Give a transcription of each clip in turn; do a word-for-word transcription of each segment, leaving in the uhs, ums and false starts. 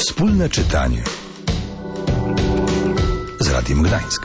Wspólne czytanie z Radiem Gdańsk.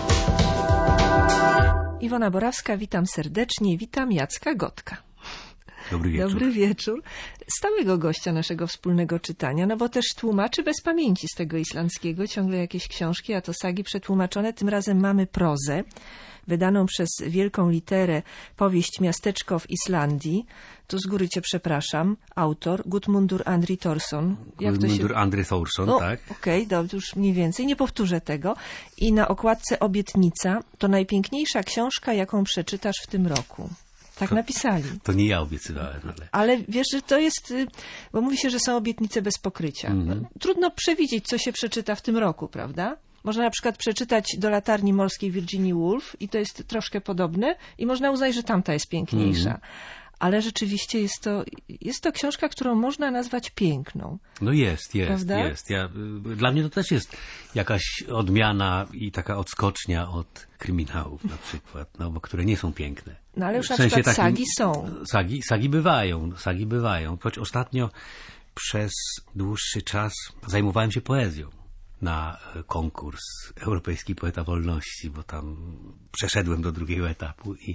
Iwona Borawska, witam serdecznie, witam Jacka Gotka. Dobry wieczór. Dobry wieczór. Stałego gościa naszego wspólnego czytania, no bo też tłumaczy bez pamięci z tego islandzkiego, ciągle jakieś książki, a to sagi przetłumaczone. Tym razem mamy prozę, wydaną przez wielką literę powieść Miasteczko w Islandii. Tu z góry cię przepraszam. Autor Gudmundur Andri Thorsson. Jak to się... Gudmundur Andri Thorsson, no, tak. Okej, okay, dobrze, już mniej więcej, nie powtórzę tego. I na okładce obietnica, to najpiękniejsza książka, jaką przeczytasz w tym roku. Tak to, napisali. To nie ja obiecywałem, ale... Ale wiesz, że to jest, bo mówi się, że są obietnice bez pokrycia. Mm-hmm. Trudno przewidzieć, co się przeczyta w tym roku, prawda? Można na przykład przeczytać Do latarni morskiej Virginia Woolf i to jest troszkę podobne i można uznać, że tamta jest piękniejsza. Mm. Ale rzeczywiście jest to, jest to książka, którą można nazwać piękną. No jest, jest, prawda? jest. Ja, dla mnie to też jest jakaś odmiana i taka odskocznia od kryminałów na przykład, no, bo które nie są piękne. No ale już w na sensie przykład takim, sagi są. Sagi, sagi bywają, sagi bywają. Choć ostatnio przez dłuższy czas zajmowałem się poezją na konkurs Europejski Poeta Wolności, bo tam przeszedłem do drugiego etapu i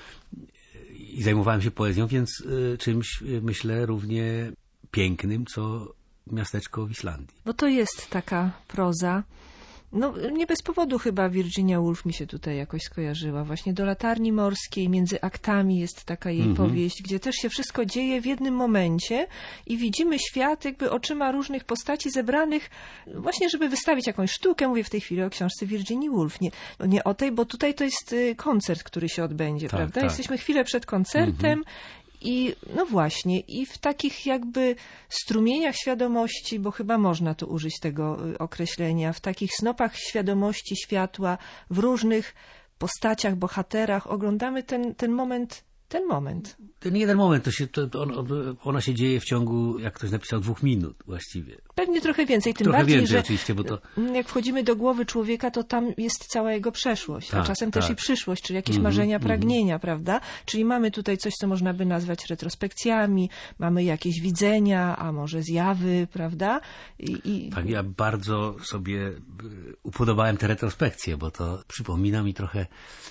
I zajmowałem się poezją, więc y, czymś, y, myślę, równie pięknym, co Miasteczko w Islandii. Bo to jest taka proza. No, nie bez powodu chyba Virginia Woolf mi się tutaj jakoś skojarzyła. Właśnie Do latarni morskiej, między aktami jest taka jej mm-hmm. powieść, gdzie też się wszystko dzieje w jednym momencie i widzimy świat jakby oczyma różnych postaci zebranych właśnie, żeby wystawić jakąś sztukę. Mówię w tej chwili o książce Virginii Woolf. Nie, nie o tej, bo tutaj to jest koncert, który się odbędzie, tak, prawda? Tak. Jesteśmy chwilę przed koncertem. Mm-hmm. I no właśnie, i w takich jakby strumieniach świadomości, bo chyba można tu użyć tego określenia, w takich snopach świadomości światła, w różnych postaciach, bohaterach oglądamy ten, ten moment, ten moment. Ten jeden moment, to się, to, to on, ona się dzieje w ciągu, jak ktoś napisał, dwóch minut właściwie. Pewnie trochę więcej, tym trochę bardziej, więcej, że oczywiście, bo to... jak wchodzimy do głowy człowieka, to tam jest cała jego przeszłość, tak, a czasem tak. też i przyszłość, czyli jakieś mm-hmm, marzenia, mm-hmm. pragnienia, prawda? Czyli mamy tutaj coś, co można by nazwać retrospekcjami, mamy jakieś widzenia, a może zjawy, prawda? I, i... Tak, ja bardzo sobie upodobałem te retrospekcje, bo to przypomina mi trochę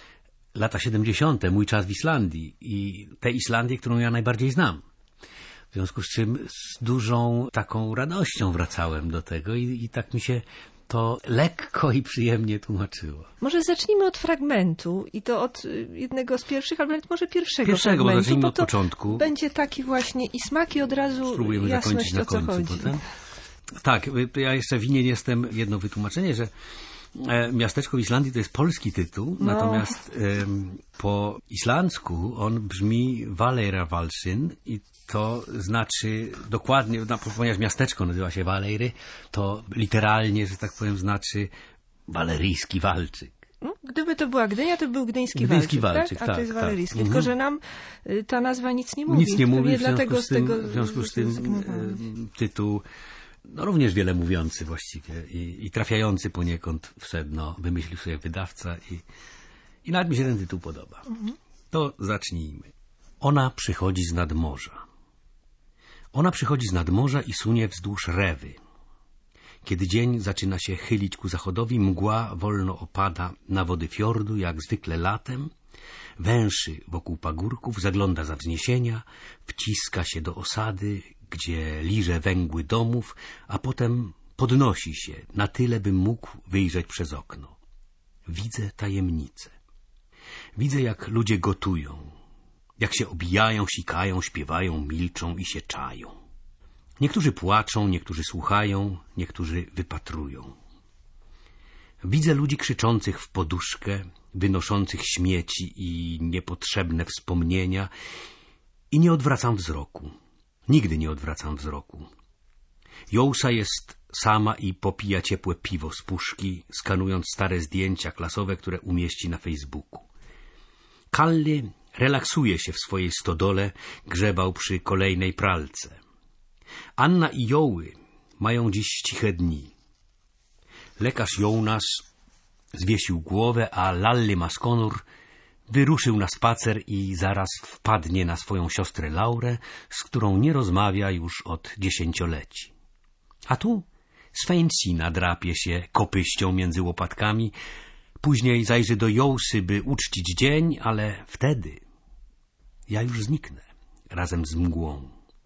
lata siedemdziesiąte, mój czas w Islandii i tę Islandię, którą ja najbardziej znam. W związku z czym z dużą taką radością wracałem do tego i, i tak mi się to lekko i przyjemnie tłumaczyło. Może zacznijmy od fragmentu i to od jednego z pierwszych, albo nawet może pierwszego, pierwszego fragmentu. Pierwszego, bo zacznijmy bo od początku. Będzie taki właśnie i smak i od razu spróbujemy jasność, zakończyć na o co końcu chodzi. potem. Tak, ja jeszcze winien jestem jedno wytłumaczenie, że Miasteczko w Islandii to jest polski tytuł, no. natomiast ym, po islandzku on brzmi Valeyravalsyn i to znaczy dokładnie, no, ponieważ miasteczko nazywa się Valeyry, to literalnie, że tak powiem, znaczy waleryjski walczyk. Gdyby to była Gdynia, to był gdyński, gdyński walczyk, walczyk, tak? A tak, to jest tak. waleryjski. Mhm. Tylko, że nam y, ta nazwa nic nie mówi. Nic nie mówi, w związku, dlatego z tym, z tego, w związku z tym y, tytuł no, również wiele mówiący właściwie i, i trafiający poniekąd w sedno, wymyślił sobie wydawca i, i nawet mi się ten tytuł podoba. Mhm. To zacznijmy. Ona przychodzi z nadmorza. Ona przychodzi z nadmorza i sunie wzdłuż Rewy. Kiedy dzień zaczyna się chylić ku zachodowi, mgła wolno opada na wody fiordu, jak zwykle latem, węszy wokół pagórków, zagląda za wzniesienia, wciska się do osady, gdzie liże węgły domów, a potem podnosi się na tyle, bym mógł wyjrzeć przez okno. Widzę tajemnicę. Widzę, jak ludzie gotują, jak się obijają, sikają, śpiewają, milczą i się czają. Niektórzy płaczą, niektórzy słuchają, niektórzy wypatrują. Widzę ludzi krzyczących w poduszkę, wynoszących śmieci i niepotrzebne wspomnienia i nie odwracam wzroku. Nigdy nie odwracam wzroku. Jousa jest sama i popija ciepłe piwo z puszki, skanując stare zdjęcia klasowe, które umieści na Facebooku. Kalli relaksuje się w swojej stodole, grzebał przy kolejnej pralce. Anna i Joły mają dziś ciche dni. Lekarz Jonas zwiesił głowę, a Lalli Maskonur wyruszył na spacer i zaraz wpadnie na swoją siostrę Laurę, z którą nie rozmawia już od dziesięcioleci. A tu Swęcina drapie się kopyścią między łopatkami, później zajrzy do Jołsy, by uczcić dzień, ale wtedy ja już zniknę razem z mgłą.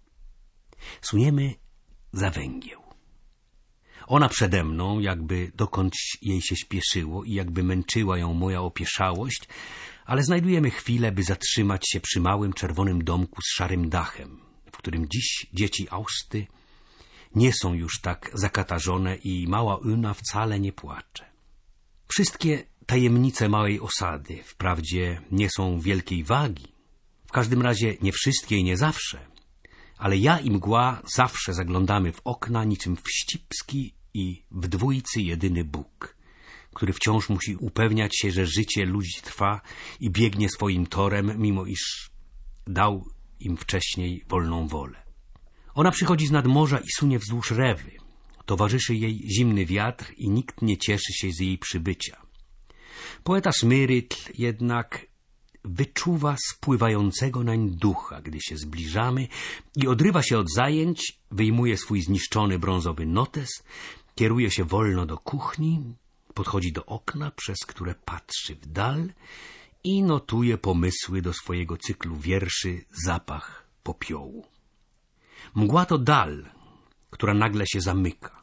Suniemy za węgieł. Ona przede mną, jakby dokądś jej się śpieszyło i jakby męczyła ją moja opieszałość, ale znajdujemy chwilę, by zatrzymać się przy małym czerwonym domku z szarym dachem, w którym dziś dzieci Austy nie są już tak zakatarzone i mała Una wcale nie płacze. Wszystkie tajemnice małej osady wprawdzie nie są wielkiej wagi, w każdym razie nie wszystkie i nie zawsze, ale ja i mgła zawsze zaglądamy w okna niczym wścibski i w dwójcy jedyny Bóg, który wciąż musi upewniać się, że życie ludzi trwa i biegnie swoim torem, mimo iż dał im wcześniej wolną wolę. Ona przychodzi z nadmorza i sunie wzdłuż Rewy. Towarzyszy jej zimny wiatr i nikt nie cieszy się z jej przybycia. Poeta Smyrytl jednak wyczuwa spływającego nań ducha, gdy się zbliżamy i odrywa się od zajęć, wyjmuje swój zniszczony brązowy notes, kieruje się wolno do kuchni, podchodzi do okna, przez które patrzy w dal i notuje pomysły do swojego cyklu wierszy Zapach popiołu. Mgła to dal, która nagle się zamyka.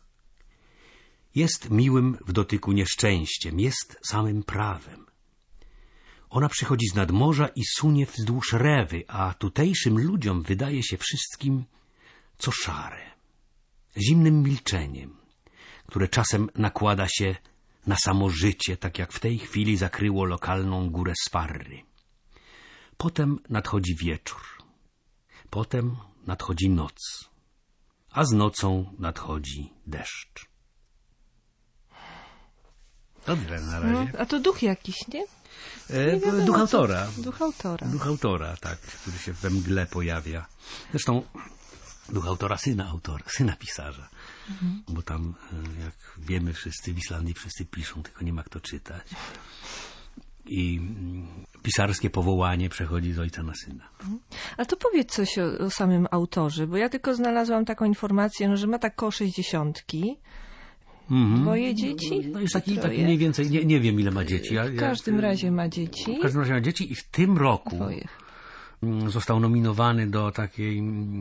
Jest miłym w dotyku nieszczęściem, jest samym prawem. Ona przychodzi z nadmorza i sunie wzdłuż Rewy, a tutejszym ludziom wydaje się wszystkim co szare, zimnym milczeniem, które czasem nakłada się na samo życie, tak jak w tej chwili zakryło lokalną górę Sparry. Potem nadchodzi wieczór, potem nadchodzi noc, a z nocą nadchodzi deszcz. Dobrze na razie. No, a to duch jakiś, nie? E, nie wiadomo, duch autora. Co, duch autora. Duch autora, tak, który się we mgle pojawia. Zresztą duch autora, syna autora, syna pisarza. Mhm. Bo tam, jak wiemy wszyscy, w Islandii wszyscy piszą, tylko nie ma kto czytać. I pisarskie powołanie przechodzi z ojca na syna. A to powiedz coś o, o samym autorze, bo ja tylko znalazłam taką informację, no, że ma tak koło sześćdziesiątki. Mm-hmm. Dwoje dzieci? No jest taki, taki mniej więcej, nie, nie wiem ile ma dzieci. Ja, w każdym ja, razie ma dzieci. W każdym razie ma dzieci i w tym roku Dwoje. Został nominowany do takiej,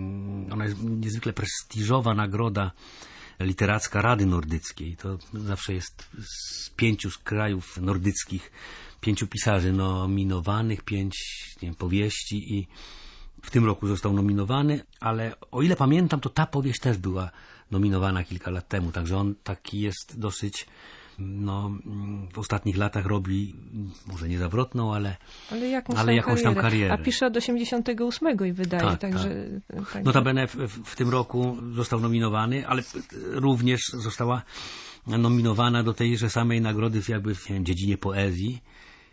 ona jest niezwykle prestiżowa nagroda literacka Rady Nordyckiej. To zawsze jest z pięciu z krajów nordyckich, pięciu pisarzy nominowanych, pięć nie wiem, powieści i w tym roku został nominowany, ale o ile pamiętam, to ta powieść też była nominowana kilka lat temu, także on taki jest dosyć, no, w ostatnich latach robi, może nie zawrotną, ale, ale, jakąś, ale tam jakąś tam karierę. A pisze od osiemdziesiątego ósmego i wydaje, tak, także... Tak. Tak. Notabene w, w, w tym roku został nominowany, ale również została nominowana do tejże samej nagrody w jakby w dziedzinie poezji.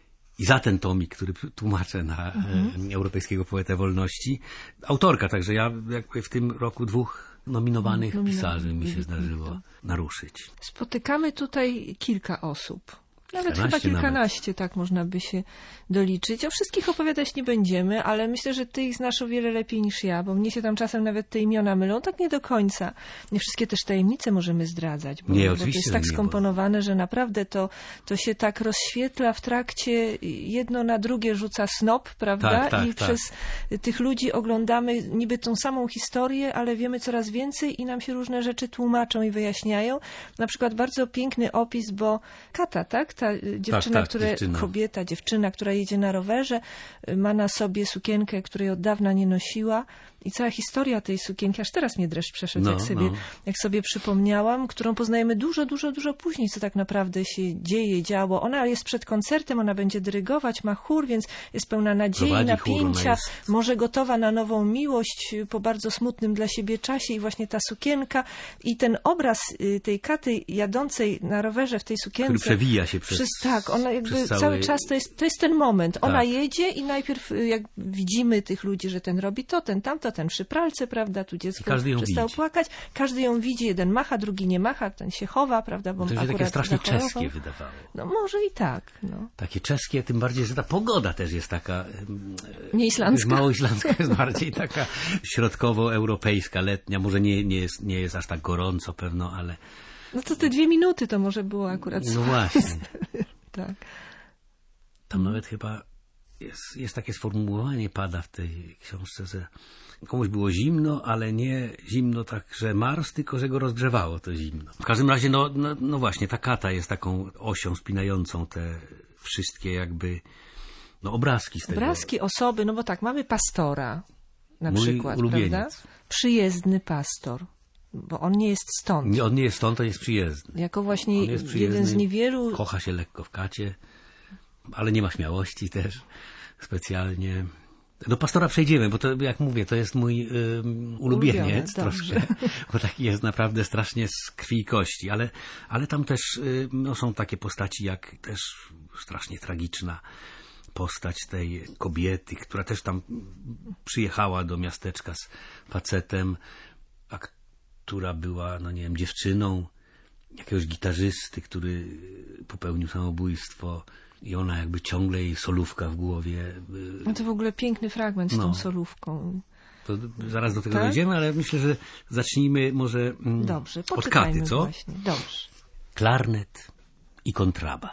I za ten tomik, który tłumaczę na mhm. Europejskiego Poetę Wolności. Autorka, także ja jakby w tym roku dwóch nominowanych no, pisarzy mi się zdarzyło naruszyć. Spotykamy tutaj kilka osób. Nawet chyba kilkanaście, nawet. Tak można by się doliczyć. O wszystkich opowiadać nie będziemy, ale myślę, że ty ich znasz o wiele lepiej niż ja, bo mnie się tam czasem nawet te imiona mylą, tak nie do końca. Nie wszystkie też tajemnice możemy zdradzać, bo, nie, bo to jest tak nie, skomponowane, bo... że naprawdę to, to się tak rozświetla w trakcie, jedno na drugie rzuca snop, prawda? Tak, tak, I tak. przez tych ludzi oglądamy niby tą samą historię, ale wiemy coraz więcej i nam się różne rzeczy tłumaczą i wyjaśniają. Na przykład bardzo piękny opis, bo Kata, tak? Ta dziewczyna, tak, tak, która, dziewczyna. kobieta, dziewczyna, która jedzie na rowerze, ma na sobie sukienkę, której od dawna nie nosiła i cała historia tej sukienki, aż teraz mnie dreszcz przeszedł, no, jak, sobie, no. jak sobie przypomniałam, którą poznajemy dużo, dużo, dużo później, co tak naprawdę się dzieje, działo. Ona jest przed koncertem, ona będzie dyrygować, ma chór, więc jest pełna nadziei, Prowadzi napięcia, chór, jest... może gotowa na nową miłość po bardzo smutnym dla siebie czasie i właśnie ta sukienka i ten obraz tej Katy jadącej na rowerze w tej sukience. Który przewija się przez... przez tak, ona jakby przez cały... cały czas to jest, to jest ten moment. Ona tak. jedzie i najpierw jak widzimy tych ludzi, że ten robi to, ten tamto, ten przy pralce, prawda, tu dziecko przestało widzi. płakać. Każdy ją widzi, jeden macha, drugi nie macha, ten się chowa, prawda, bo to się akurat takie strasznie zachorował. czeskie wydawało. No może i tak. No. Takie czeskie, tym bardziej, że ta pogoda też jest taka... Nie islandzka. Mało islandzka, jest bardziej taka środkowoeuropejska, letnia. Może nie, nie, jest, nie jest aż tak gorąco pewno, ale... No to te dwie minuty to może było akurat... No właśnie. Tak. Tam nawet chyba jest, jest takie sformułowanie, pada w tej książce, że komuś było zimno, ale nie zimno tak, że marzł, tylko że go rozgrzewało to zimno. W każdym razie, no, no, no właśnie, ta kata jest taką osią spinającą te wszystkie jakby no, obrazki z tego. Obrazki, osoby, no bo tak, mamy pastora na Mój przykład, ulubieniec. prawda? Przyjezdny pastor, bo on nie jest stąd. Nie, on nie jest stąd, to jest przyjezdny. Jako właśnie On jest przyjezdny, jeden z niewielu... kocha się lekko w kacie, ale nie ma śmiałości też specjalnie. Do pastora przejdziemy, bo to, jak mówię, to jest mój y, ulubieniec troszkę, bo taki jest naprawdę strasznie z krwi i kości, ale, ale tam też y, no, są takie postaci jak też strasznie tragiczna postać tej kobiety, która też tam przyjechała do miasteczka z facetem, a która była, no nie wiem, dziewczyną jakiegoś gitarzysty, który popełnił samobójstwo. I ona jakby ciągle jej solówka w głowie. No to w ogóle piękny fragment z no. tą solówką. To zaraz do tego tak? dojdziemy, ale myślę, że zacznijmy może mm, Dobrze, od katy, co? Właśnie. Dobrze. Klarnet i kontrabas.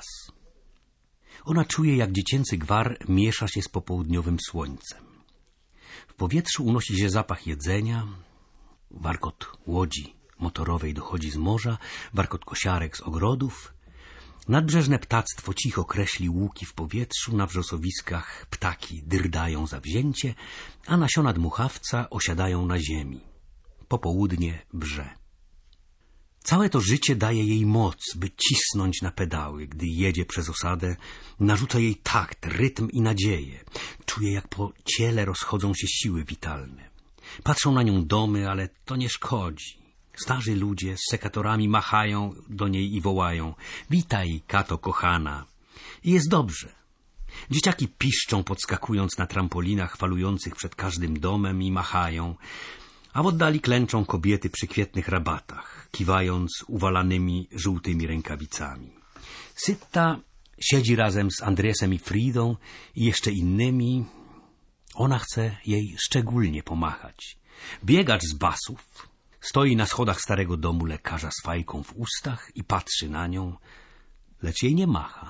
Ona czuje, jak dziecięcy gwar miesza się z popołudniowym słońcem. W powietrzu unosi się zapach jedzenia, warkot łodzi motorowej dochodzi z morza, warkot kosiarek z ogrodów. Nadbrzeżne ptactwo cicho kreśli łuki w powietrzu, na wrzosowiskach ptaki dyrdają zawzięcie, a nasiona dmuchawca osiadają na ziemi. Popołudnie wrze. Całe to życie daje jej moc, by cisnąć na pedały. Gdy jedzie przez osadę, narzuca jej takt, rytm i nadzieję. Czuje, jak po ciele rozchodzą się siły witalne. Patrzą na nią domy, ale to nie szkodzi. Starzy ludzie z sekatorami machają do niej i wołają: witaj, Kato kochana. I jest dobrze. Dzieciaki piszczą, podskakując na trampolinach falujących przed każdym domem i machają, a w oddali klęczą kobiety przy kwietnych rabatach, kiwając uwalanymi żółtymi rękawicami. Sytta siedzi razem z Andresem i Fridą i jeszcze innymi. Ona chce jej szczególnie pomachać. Biegacz z basów stoi na schodach starego domu lekarza z fajką w ustach i patrzy na nią, lecz jej nie macha.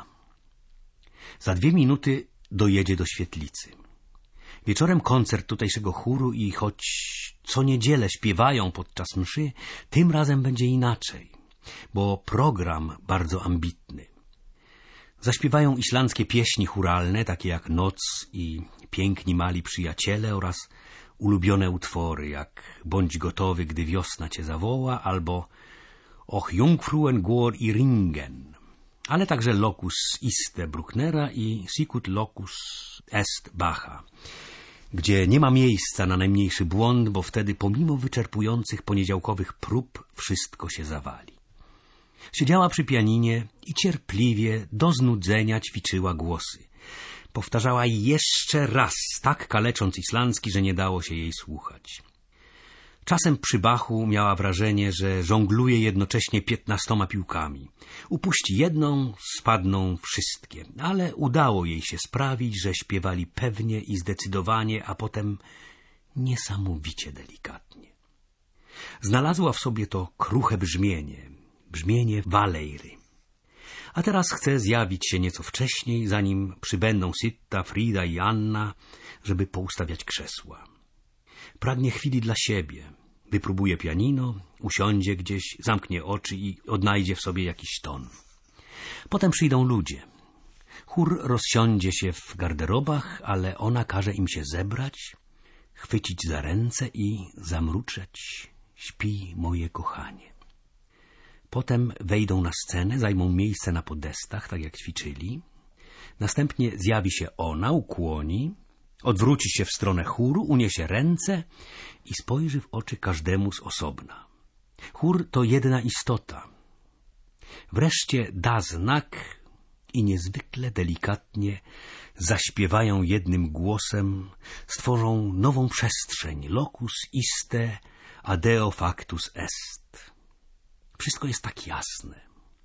Za dwie minuty dojedzie do świetlicy. Wieczorem koncert tutejszego chóru i choć co niedzielę śpiewają podczas mszy, tym razem będzie inaczej, bo program bardzo ambitny. Zaśpiewają islandzkie pieśni chóralne, takie jak Noc i Piękni mali przyjaciele oraz ulubione utwory, jak Bądź gotowy, gdy wiosna cię zawoła, albo Och Jungfruen går i ringen, ale także Locus iste Brucknera i Sicut locus est Bacha, gdzie nie ma miejsca na najmniejszy błąd, bo wtedy pomimo wyczerpujących poniedziałkowych prób wszystko się zawali. Siedziała przy pianinie i cierpliwie do znudzenia ćwiczyła głosy. Powtarzała jeszcze raz, tak kalecząc islandzki, że nie dało się jej słuchać. Czasem przy Bachu miała wrażenie, że żongluje jednocześnie piętnastoma piłkami. Upuści jedną, spadną wszystkie, ale udało jej się sprawić, że śpiewali pewnie i zdecydowanie, a potem niesamowicie delikatnie. Znalazła w sobie to kruche brzmienie, brzmienie Walejry. A teraz chce zjawić się nieco wcześniej, zanim przybędą Sitta, Frida i Anna, żeby poustawiać krzesła. Pragnie chwili dla siebie. Wypróbuje pianino, usiądzie gdzieś, zamknie oczy i odnajdzie w sobie jakiś ton. Potem przyjdą ludzie. Chór rozsiądzie się w garderobach, ale ona każe im się zebrać, chwycić za ręce i zamruczeć: śpi, moje kochanie. Potem wejdą na scenę, zajmą miejsce na podestach, tak jak ćwiczyli. Następnie zjawi się ona, ukłoni, odwróci się w stronę chóru, uniesie ręce i spojrzy w oczy każdemu z osobna. Chór to jedna istota. Wreszcie da znak i niezwykle delikatnie zaśpiewają jednym głosem, stworzą nową przestrzeń, locus iste adeo factus est. Wszystko jest tak jasne.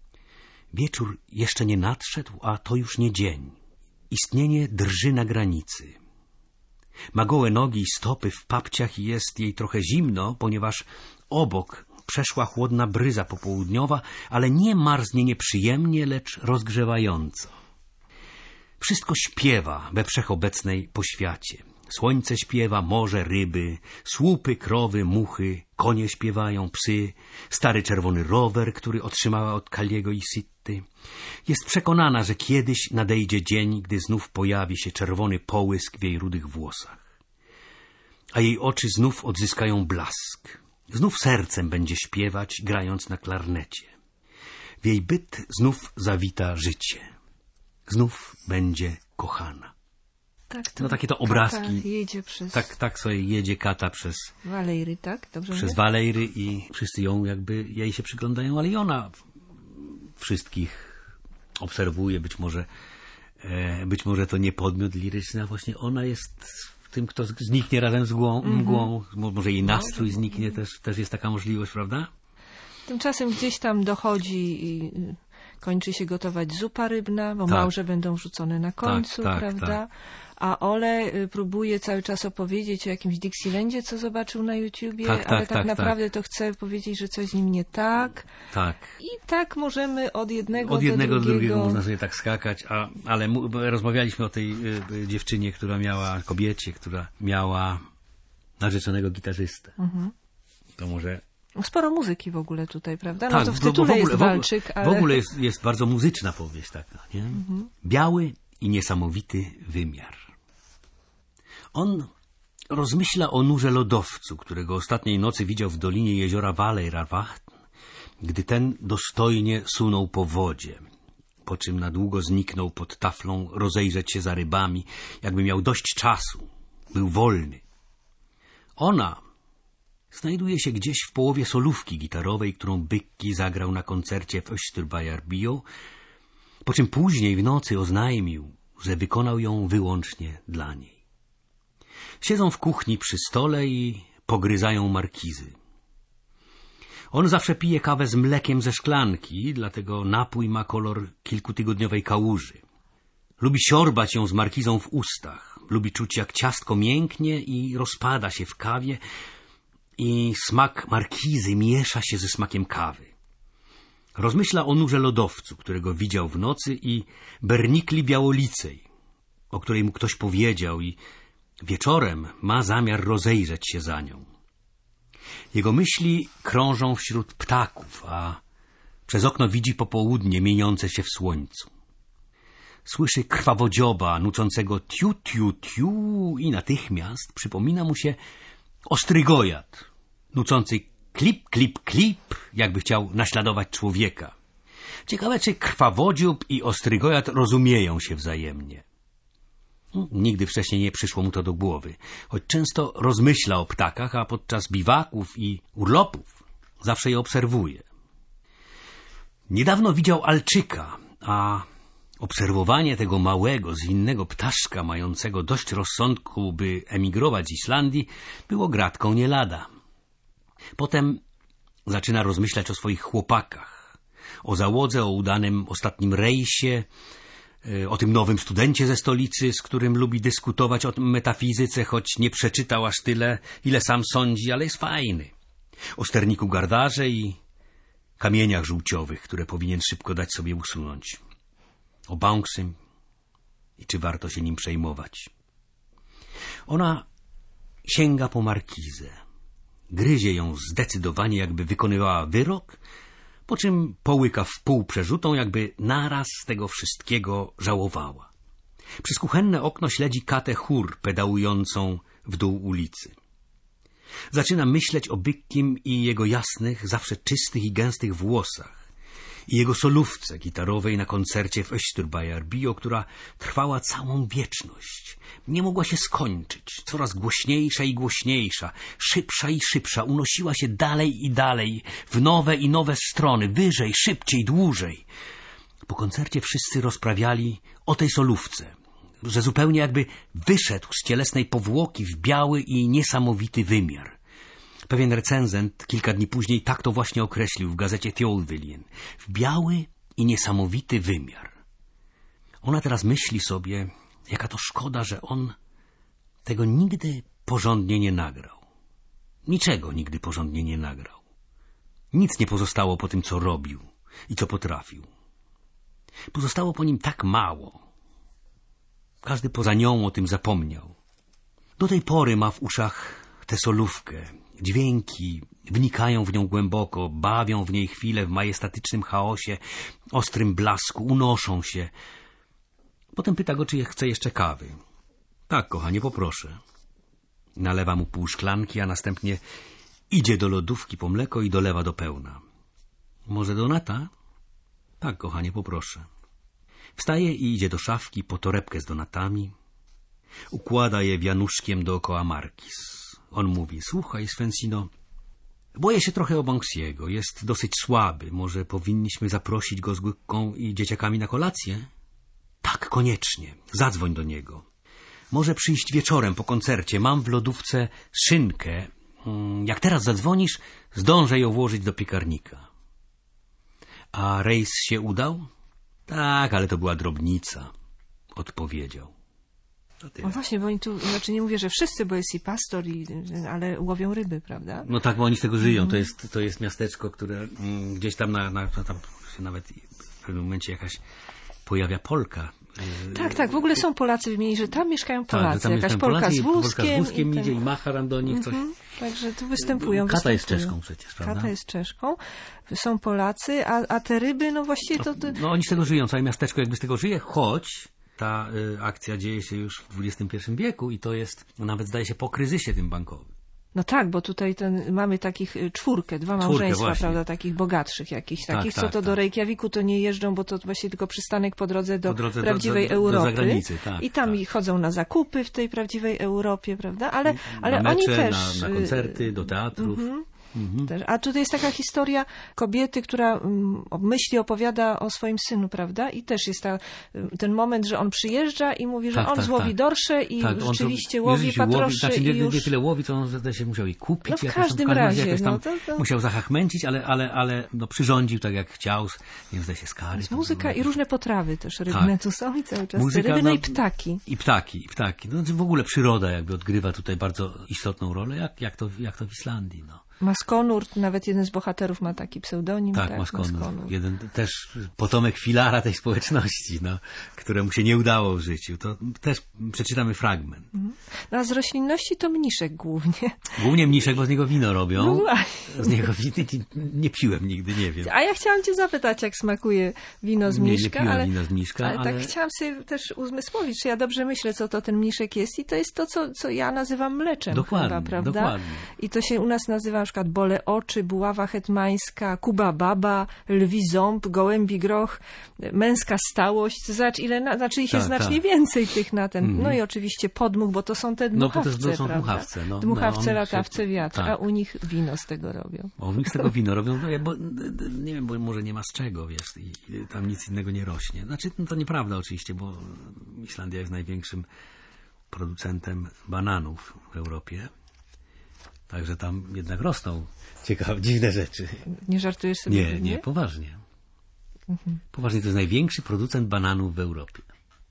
Wieczór jeszcze nie nadszedł, a to już nie dzień. Istnienie drży na granicy. Ma gołe nogi i stopy w papciach i jest jej trochę zimno, ponieważ obok przeszła chłodna bryza popołudniowa, ale nie marznie nieprzyjemnie, lecz rozgrzewająco. Wszystko śpiewa we wszechobecnej poświacie. Słońce śpiewa, morze, ryby, słupy, krowy, muchy, konie śpiewają, psy, stary czerwony rower, który otrzymała od Kalliego i Sitty. Jest przekonana, że kiedyś nadejdzie dzień, gdy znów pojawi się czerwony połysk w jej rudych włosach. A jej oczy znów odzyskają blask. Znów sercem będzie śpiewać, grając na klarnecie. W jej byt znów zawita życie. Znów będzie kochana. Tak, to no takie to Kata obrazki. jedzie przez Tak, tak sobie jedzie Kata przez, Walejry, tak? Dobrze przez mówię? Walejry i wszyscy ją jakby, jej się przyglądają, ale i ona wszystkich obserwuje. Być może, e, być może to nie podmiot liryczny, a właśnie ona jest tym, kto zniknie razem z mgłą. Mm-hmm. mgłą. Może jej nastrój może. zniknie, też, też jest taka możliwość, prawda? Tymczasem gdzieś tam dochodzi i kończy się gotować zupa rybna, bo tak. małże będą wrzucone na końcu, tak, tak, prawda? Tak. A Ole próbuje cały czas opowiedzieć o jakimś Dixielandzie, co zobaczył na YouTubie, tak, tak, ale tak, tak naprawdę tak. to chce powiedzieć, że coś z nim nie tak. Tak. I tak możemy od jednego, od jednego do drugiego... do drugiego można sobie tak skakać, a, ale mu, rozmawialiśmy o tej y, dziewczynie, która miała, kobiecie, która miała narzeczonego gitarzystę. Mhm. To może... Sporo muzyki w ogóle tutaj, prawda? Tak, no to w tytule w ogóle, jest walczyk, ale... W ogóle jest, jest bardzo muzyczna powieść taka, nie? Mhm. Biały i niesamowity wymiar. On rozmyśla o nurze lodowcu, którego ostatniej nocy widział w dolinie jeziora Valeyrawacht, gdy ten dostojnie sunął po wodzie, po czym na długo zniknął pod taflą rozejrzeć się za rybami, jakby miał dość czasu, był wolny. Ona znajduje się gdzieś w połowie solówki gitarowej, którą Bykki zagrał na koncercie w Österbyaarbio, po czym później w nocy oznajmił, że wykonał ją wyłącznie dla niej. Siedzą w kuchni przy stole i pogryzają markizy. On zawsze pije kawę z mlekiem ze szklanki, dlatego napój ma kolor kilkutygodniowej kałuży. Lubi siorbać ją z markizą w ustach. Lubi czuć, jak ciastko mięknie i rozpada się w kawie i smak markizy miesza się ze smakiem kawy. Rozmyśla o nurze lodowcu, którego widział w nocy, i Bernikli Białolicej, o której mu ktoś powiedział, i wieczorem ma zamiar rozejrzeć się za nią. Jego myśli krążą wśród ptaków, a przez okno widzi popołudnie mieniące się w słońcu. Słyszy krwawodzioba nucącego tiu, tiu, tiu i natychmiast przypomina mu się ostrygojat, nucący klip, klip, klip, jakby chciał naśladować człowieka. Ciekawe, czy krwawodziób i ostrygojat rozumieją się wzajemnie. Nigdy wcześniej nie przyszło mu to do głowy, choć często rozmyśla o ptakach, a podczas biwaków i urlopów zawsze je obserwuje. Niedawno widział alczyka, a obserwowanie tego małego, zwinnego ptaszka, mającego dość rozsądku, by emigrować z Islandii, było gratką nie lada. Potem zaczyna rozmyślać o swoich chłopakach, o załodze, o udanym ostatnim rejsie, o tym nowym studencie ze stolicy, z którym lubi dyskutować o metafizyce, choć nie przeczytał aż tyle, ile sam sądzi, ale jest fajny. O sterniku Gardarze i kamieniach żółciowych, które powinien szybko dać sobie usunąć. O Baunksym i czy warto się nim przejmować. Ona sięga po markizę. Gryzie ją zdecydowanie, jakby wykonywała wyrok, po czym połyka w pół przerzutą, jakby naraz tego wszystkiego żałowała. Przez kuchenne okno śledzi Katę Chór pedałującą w dół ulicy. Zaczyna myśleć o Bykkim i jego jasnych, zawsze czystych i gęstych włosach i jego solówce gitarowej na koncercie w Österbyaarbio, która trwała całą wieczność. Nie mogła się skończyć. Coraz głośniejsza i głośniejsza, szybsza i szybsza, unosiła się dalej i dalej, w nowe i nowe strony, wyżej, szybciej, dłużej. Po koncercie wszyscy rozprawiali o tej solówce, że zupełnie jakby wyszedł z cielesnej powłoki w biały i niesamowity wymiar. Pewien recenzent kilka dni później tak to właśnie określił w gazecie Thjóðviljinn. W biały i niesamowity wymiar. Ona teraz myśli sobie, jaka to szkoda, że on tego nigdy porządnie nie nagrał. Niczego nigdy porządnie nie nagrał. Nic nie pozostało po tym, co robił i co potrafił. Pozostało po nim tak mało. Każdy poza nią o tym zapomniał. Do tej pory ma w uszach tę solówkę. Dźwięki wnikają w nią głęboko, bawią w niej chwilę w majestatycznym chaosie, ostrym blasku, unoszą się. Potem pyta go, czy chce jeszcze kawy. Tak, kochanie, poproszę. Nalewa mu pół szklanki, a następnie idzie do lodówki po mleko i dolewa do pełna. Może donata? Tak, kochanie, poproszę. Wstaje i idzie do szafki po torebkę z donatami. Układa je wianuszkiem dookoła markiz. On mówi, słuchaj, Svensino, boję się trochę o Banksiego. Jest dosyć słaby. Może powinniśmy zaprosić go z Gukką i dzieciakami na kolację? Tak, koniecznie. Zadzwoń do niego. Może przyjść wieczorem po koncercie. Mam w lodówce szynkę. Jak teraz zadzwonisz, zdążę ją włożyć do piekarnika. A rejs się udał? Tak, ale to była drobnica, odpowiedział. No właśnie, bo oni tu, znaczy nie mówię, że wszyscy, bo jest i pastor, i, ale łowią ryby, prawda? No tak, bo oni z tego żyją. To jest, to jest miasteczko, które mm, gdzieś tam, na, na, tam się nawet w pewnym momencie jakaś pojawia Polka. Tak, tak, w ogóle są Polacy wymienieni, że tam mieszkają Polacy. Tak, tam jakaś mieszkają Polka Polacy, z wózkiem. Polka z wózkiem i idzie i macha do nich coś. Mhm, także tu występują. Kata występują. jest Czeszką przecież, prawda? Kata jest Czeszką. Są Polacy, a, a te ryby, no właściwie to... to... No oni z tego żyją, całe miasteczko jakby z tego żyje, choć ta y, akcja dzieje się już w dwudziestym pierwszym wieku i to jest, no nawet zdaje się, po kryzysie tym bankowym. No tak, bo tutaj ten, mamy takich y, czwórkę, dwa małżeństwa, właśnie. prawda, takich bogatszych jakichś, Tak, takich, tak, co to tak. do Reykjaviku to nie jeżdżą, bo to właściwie tylko przystanek po drodze do Po drodze do- prawdziwej do- do Europy. zagranicy, tak, I tam tak. i chodzą na zakupy w tej prawdziwej Europie, prawda, ale, ale na oni mecze, też... na, na koncerty, do teatrów. Mhm. Też. A tutaj jest taka historia kobiety, która mm, myśli, opowiada o swoim synu, prawda? I też jest ta, ten moment, że on przyjeżdża i mówi, że Tak, on tak, złowi tak. dorsze i Tak, on to- rzeczywiście łowi, rzeczywiście patroszy znaczy, nie, i już... nie tyle łowi, co on zdaje się musiał i kupić. No w jakoś tam, każdym każdym razie, jakoś tam no to- to- musiał zachachmęcić, ale, ale, ale no, przyrządził tak jak chciał. Nie wiem, zdaje się z kary. Jest to muzyka było i jakieś- różne potrawy też rybne Tak. tu są i cały czas Muzyka, te ryby, no no- i ptaki. I ptaki, i ptaki. No, znaczy w ogóle przyroda jakby odgrywa tutaj bardzo istotną rolę, jak, jak, to, jak to w Islandii. No. Maskonurt, nawet jeden z bohaterów ma taki pseudonim. Tak, Tak, Maskonur. Jeden też potomek filara tej społeczności, no, któremu się nie udało w życiu. To też przeczytamy fragment. No a z roślinności to mniszek głównie. Głównie mniszek, bo z niego wino robią. No właśnie. Z niego wino nie, nie piłem nigdy, nie wiem. A ja chciałam cię zapytać, jak smakuje wino z Nie, nie mniszka, piłem ale, wina z mniszka, ale, ale... tak chciałam sobie też uzmysłowić, czy ja dobrze myślę, co to ten mniszek jest i to jest to, co, co ja nazywam mleczem Dokładnie, chyba, prawda? dokładnie. I to się u nas nazywa na przykład bole oczy, buława hetmańska, kuba baba, lwi ząb, gołębi groch, męska stałość. To Zobacz, ile, na, znaczy ich jest Tak, znacznie tak. więcej tych na ten. Mhm. No i oczywiście podmuch, bo to są te No, dmuchawce, to, to są prawda? dmuchawce. No, Dmuchawce, no, on latawce, się- wiatr, tak. a u nich wino z tego robią. O, nikt z tego wino robią, no, ja- bo, nie wiem, bo może nie ma z czego, wiesz, i i tam nic innego nie rośnie. Znaczy, no, to nieprawda oczywiście, bo Islandia jest największym producentem bananów w Europie. Także tam jednak rosną ciekawe, dziwne rzeczy. Nie żartujesz sobie? Nie, nie, poważnie. Poważnie, to jest największy producent bananów w Europie.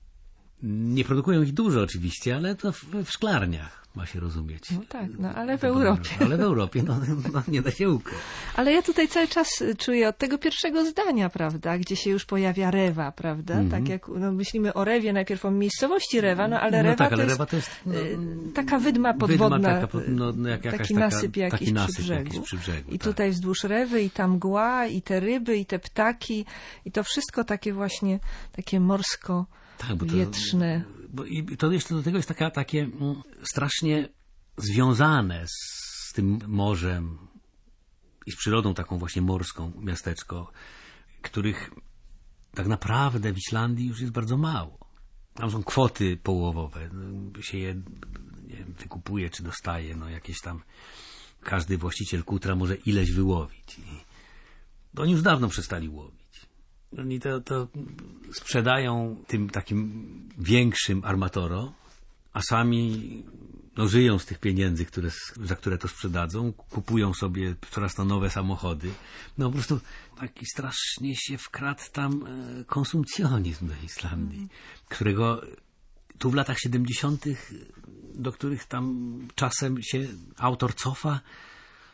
Nie produkują ich dużo oczywiście, ale to w, w szklarniach ma się rozumieć. No tak, no ale w Europie. Ale w Europie, no, no nie da się ukryć. Ale ja tutaj cały czas czuję od tego pierwszego zdania, prawda, gdzie się już pojawia rewa, prawda? Mhm. Tak jak no, myślimy o rewie, najpierw o miejscowości rewa, no ale No rewa, tak, to, ale jest rewa to jest, no, y, taka wydma podwodna, wydma taka pod- no, no, jak- jakaś taki taka- nasyp jakiś, taki nasyp przy brzegu. jakiś przy brzegu, I tak. tutaj wzdłuż rewy i ta mgła, i te ryby, i te ptaki, i to wszystko takie właśnie, takie morsko Tak, bo to, wietrzne. Bo i to jeszcze do tego jest taka, takie mm, strasznie związane z, z tym morzem i z przyrodą taką właśnie morską miasteczko, których tak naprawdę w Islandii już jest bardzo mało. Tam są kwoty połowowe, no, się je nie wiem, wykupuje czy dostaje, no jakieś tam każdy właściciel kutra może ileś wyłowić. I oni już dawno przestali łowić. Oni to, to sprzedają tym takim większym armatoro, a sami no, żyją z tych pieniędzy, które, za które to sprzedadzą, kupują sobie coraz to nowe samochody. No po prostu taki strasznie się wkradł tam e, konsumpcjonizm do Islandii, którego tu w latach siedemdziesiątych, do których tam czasem się autor cofa,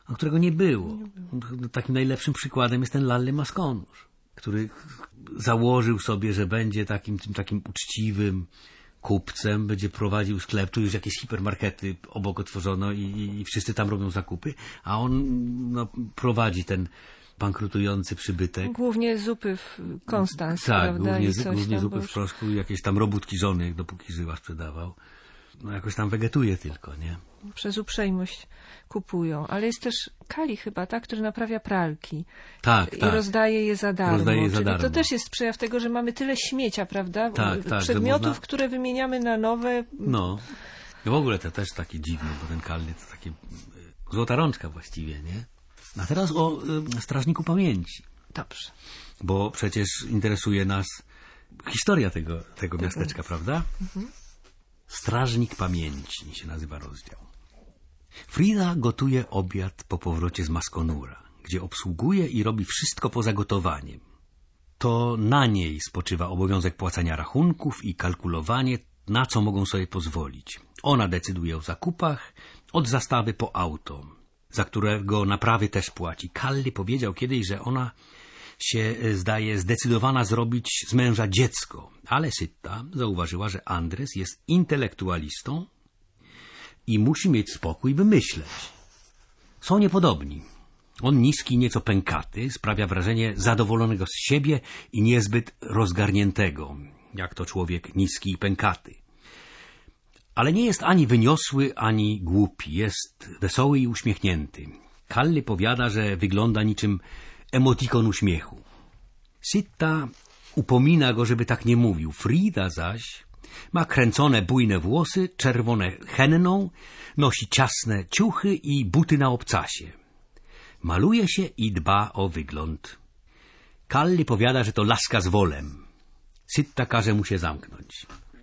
a którego nie było. Takim najlepszym przykładem jest ten Lalli Maskonusz, który założył sobie, że będzie takim, tym takim uczciwym kupcem, będzie prowadził sklep, tu już jakieś hipermarkety obok otworzono i, i, i wszyscy tam robią zakupy, a on no, prowadzi ten bankrutujący przybytek. Głównie zupy w Konstans, tak, prawda? głównie, I coś głównie tam, zupy bo w już proszku i jakieś tam robótki żony, dopóki żyła, sprzedawał. No jakoś tam wegetuje tylko, nie? przez uprzejmość kupują. Ale jest też Kali chyba, tak, który naprawia pralki. Tak, I tak. rozdaje je za darmo. Rozdaje je za Czyli darmo. to też jest przejaw tego, że mamy tyle śmiecia, prawda? Tak, tak, że Przedmiotów, można- które wymieniamy na nowe. No. I w ogóle to też takie dziwne, bo ten Kalny to takie y, złota rączka właściwie, nie? A teraz o y, Strażniku Pamięci. Dobrze. Bo przecież interesuje nas historia tego, tego miasteczka, prawda? Strażnik Pamięci się nazywa rozdział. Frida gotuje obiad po powrocie z Maskonura, gdzie obsługuje i robi wszystko poza gotowaniem. To na niej spoczywa obowiązek płacenia rachunków i kalkulowanie, na co mogą sobie pozwolić. Ona decyduje o zakupach, od zastawy po auto, za którego naprawy też płaci. Kalli powiedział kiedyś, że ona się zdaje zdecydowana zrobić z męża dziecko, ale Sitta zauważyła, że Andres jest intelektualistą i musi mieć spokój, by myśleć. Są niepodobni. On niski, nieco pękaty, sprawia wrażenie zadowolonego z siebie i niezbyt rozgarniętego, jak to człowiek niski i pękaty. Ale nie jest ani wyniosły, ani głupi. Jest wesoły i uśmiechnięty. Kalli powiada, że wygląda niczym emotikon uśmiechu. Sitta upomina go, żeby tak nie mówił. Frida zaś ma kręcone bujne włosy, czerwone henną, nosi ciasne ciuchy i buty na obcasie. Maluje się i dba o wygląd. Kalli powiada, że to laska z wolem. Sitta każe mu się zamknąć.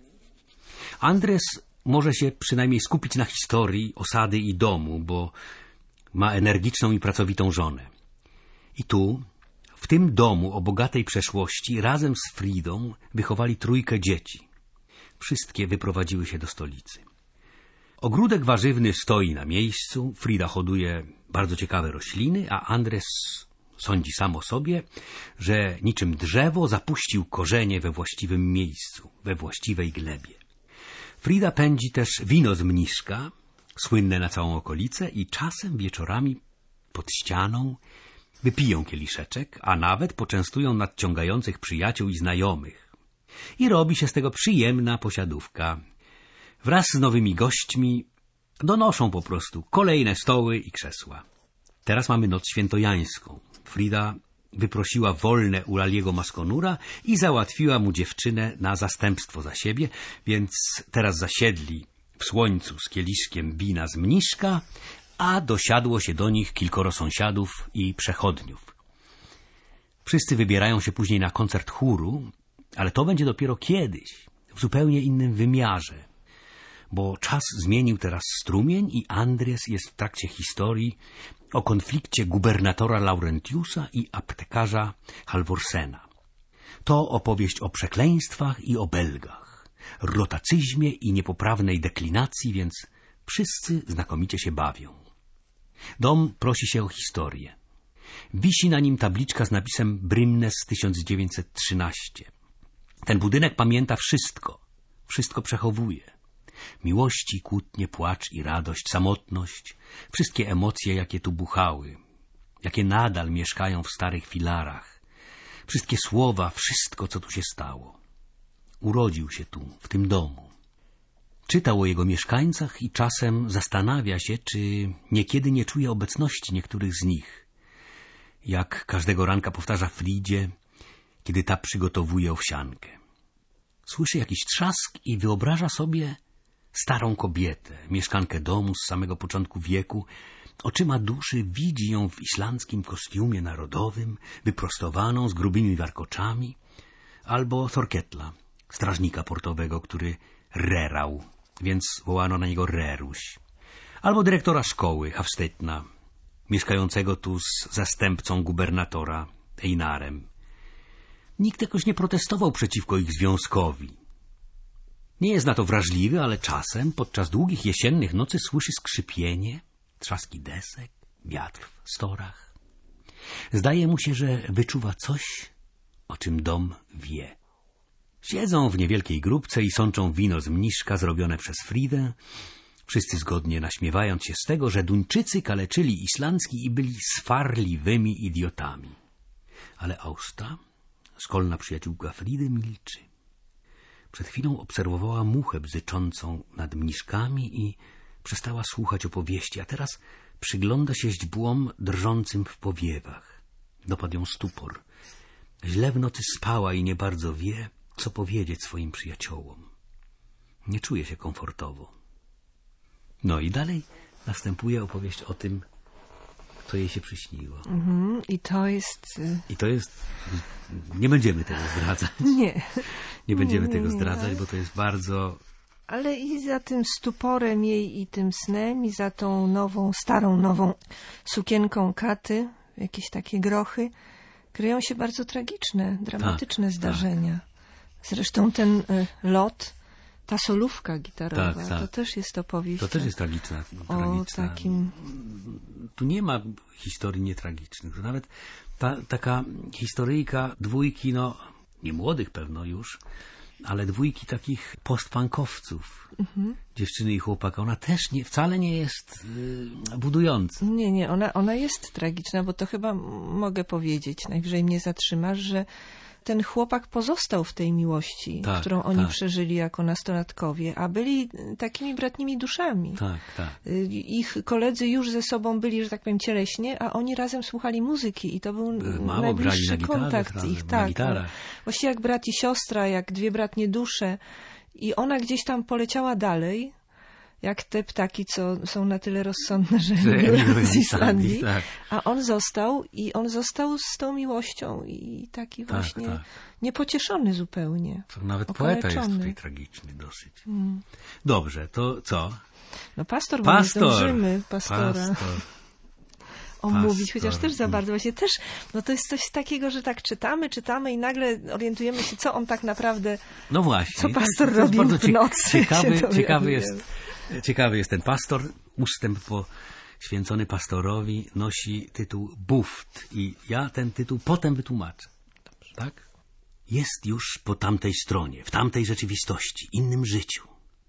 Andres może się przynajmniej skupić na historii osady i domu, bo ma energiczną i pracowitą żonę. I tu, w tym domu o bogatej przeszłości, razem z Fridą wychowali trójkę dzieci. Wszystkie wyprowadziły się do stolicy. Ogródek warzywny stoi na miejscu, Frida hoduje bardzo ciekawe rośliny, a Andres sądzi sam o sobie, że niczym drzewo zapuścił korzenie we właściwym miejscu, we właściwej glebie. Frida pędzi też wino z mniszka, słynne na całą okolicę, i czasem wieczorami pod ścianą wypiją kieliszeczek, a nawet poczęstują nadciągających przyjaciół i znajomych. I robi się z tego przyjemna posiadówka. Wraz z nowymi gośćmi donoszą po prostu kolejne stoły i krzesła. Teraz mamy noc świętojańską. Frida wyprosiła wolne u Lalliego Maskonura i załatwiła mu dziewczynę na zastępstwo za siebie, więc teraz zasiedli w słońcu z kieliszkiem wina z mniszka, a dosiadło się do nich kilkoro sąsiadów i przechodniów. Wszyscy wybierają się później na koncert chóru, ale to będzie dopiero kiedyś, w zupełnie innym wymiarze, bo czas zmienił teraz strumień i Andres jest w trakcie historii o konflikcie gubernatora Laurentiusa i aptekarza Halvorsena. To opowieść o przekleństwach i o Belgach, rotacyzmie i niepoprawnej deklinacji, więc wszyscy znakomicie się bawią. Dom prosi się o historię. Wisi na nim tabliczka z napisem Brymnes tysiąc dziewięćset trzynaście. Ten budynek pamięta wszystko, wszystko przechowuje. Miłości, kłótnie, płacz i radość, samotność, wszystkie emocje, jakie tu buchały, jakie nadal mieszkają w starych filarach, wszystkie słowa, wszystko, co tu się stało. Urodził się tu, w tym domu. Czytał o jego mieszkańcach i czasem zastanawia się, czy niekiedy nie czuje obecności niektórych z nich. Jak każdego ranka powtarza Fridzie, kiedy ta przygotowuje owsiankę. Słyszy jakiś trzask i wyobraża sobie starą kobietę, mieszkankę domu z samego początku wieku. Oczyma duszy widzi ją w islandzkim kostiumie narodowym, wyprostowaną, z grubymi warkoczami, albo Thorketla, strażnika portowego, który rerał, więc wołano na niego Reruś, albo dyrektora szkoły Hafstetna, mieszkającego tu z zastępcą gubernatora Einarem. Nikt jakoś nie protestował przeciwko ich związkowi. Nie jest na to wrażliwy, ale czasem podczas długich jesiennych nocy słyszy skrzypienie, trzaski desek, wiatr w storach. Zdaje mu się, że wyczuwa coś, o czym dom wie. Siedzą w niewielkiej grupce i sączą wino z mniszka zrobione przez Fridę, wszyscy zgodnie naśmiewając się z tego, że Duńczycy kaleczyli Islandzki i byli swarliwymi idiotami. Ale Austa, szkolna przyjaciółka Fridy, milczy. Przed chwilą obserwowała muchę bzyczącą nad mniszkami i przestała słuchać opowieści, a teraz przygląda się źdźbłom drżącym w powiewach. Dopadł ją stupor. Źle w nocy spała i nie bardzo wie, co powiedzieć swoim przyjaciołom. Nie czuje się komfortowo. No i dalej następuje opowieść o tym, co jej się przyśniło. Mhm, i to jest... I to jest... Nie będziemy tego zdradzać. Nie. Nie będziemy nie, tego nie, zdradzać, ale... bo to jest bardzo... Ale i za tym stuporem jej i tym snem, i za tą nową, starą, nową sukienką Katy, jakieś takie grochy, kryją się bardzo tragiczne, dramatyczne tak, zdarzenia. Tak. Zresztą ten y, lot, ta solówka gitarowa, tak, tak. to też jest opowieść. To też jest tragiczna. O tragiczna. takim... Tu nie ma historii nietragicznych. To nawet ta, taka historyjka dwójki, no nie młodych pewno już, ale dwójki takich postpunkowców, mhm. dziewczyny i chłopaka, ona też nie, wcale nie jest y, budująca. Nie, nie, ona, ona jest tragiczna, bo to chyba mogę powiedzieć, najwyżej mnie zatrzymasz, że ten chłopak pozostał w tej miłości, tak, którą oni tak. przeżyli jako nastolatkowie, a byli takimi bratnimi duszami. Tak, tak. Ich koledzy już ze sobą byli, że tak powiem, cieleśnie, a oni razem słuchali muzyki i to był Mało najbliższy grali na kontakt gitarach, ich. na Tak, gitarach. właściwie jak brat i siostra, jak dwie bratnie dusze. I ona gdzieś tam poleciała dalej, jak te ptaki, co są na tyle rozsądne, że emigrowały z Islandii, tak. a on został i on został z tą miłością i taki tak, właśnie tak. niepocieszony zupełnie. To nawet okaleczony. poeta jest tutaj tragiczny dosyć. Mm. Dobrze, to co? No pastor, bo pastor. nie zdążymy pastora Pastor. omówić, pastor. chociaż też za bardzo. Właśnie też, no to jest coś takiego, że tak czytamy, czytamy i nagle orientujemy się, co on tak naprawdę, no właśnie, co pastor to, to robił bardzo w nocy. Ciekawy, ciekawy, jest, ciekawy jest ten pastor. Ustęp poświęcony pastorowi nosi tytuł Buft i ja ten tytuł potem wytłumaczę. Dobrze. Tak? Jest już po tamtej stronie, w tamtej rzeczywistości, innym życiu.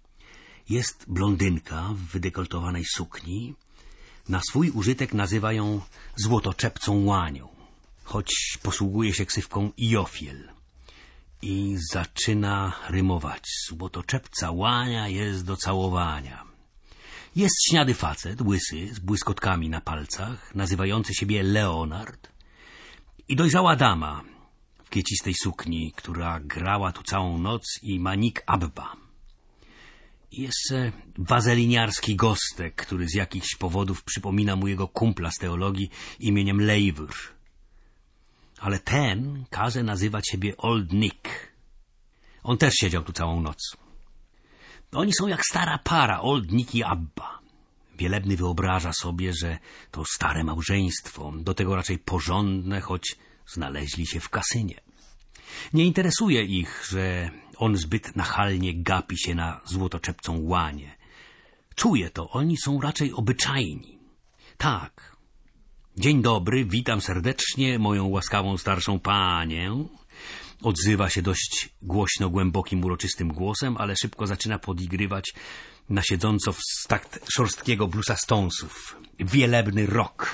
Jest blondynka w wydekoltowanej sukni. Na swój użytek nazywa ją złotoczepcą łanią, choć posługuje się ksywką Iofiel. I zaczyna rymować. Złotoczepca łania jest do całowania. Jest śniady facet, łysy, z błyskotkami na palcach, nazywający siebie Leonard. I dojrzała dama w kwiecistej sukni, która grała tu całą noc i ma nick Abba. I jeszcze wazeliniarski gostek, który z jakichś powodów przypomina mu jego kumpla z teologii imieniem Leivur. Ale ten każe nazywać siebie Old Nick. On też siedział tu całą noc. Oni są jak stara para, Old Nick i Abba. Wielebny wyobraża sobie, że to stare małżeństwo, do tego raczej porządne, choć znaleźli się w kasynie. Nie interesuje ich, że on zbyt nachalnie gapi się na złotoczepcą łanię. Czuje to, oni są raczej obyczajni. Tak. Dzień dobry, witam serdecznie moją łaskawą starszą panię. Odzywa się dość głośno, głębokim, uroczystym głosem, ale szybko zaczyna podigrywać na siedząco w takt szorstkiego bluesa Stonesów. Wielebny rock.